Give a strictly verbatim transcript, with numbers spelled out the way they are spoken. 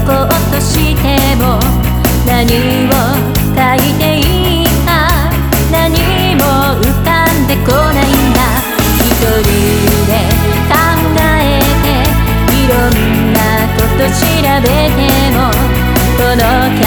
こうとしても何を書いていいか何も浮かんでこないんだ。一人で考えていろんなこと調べてもこの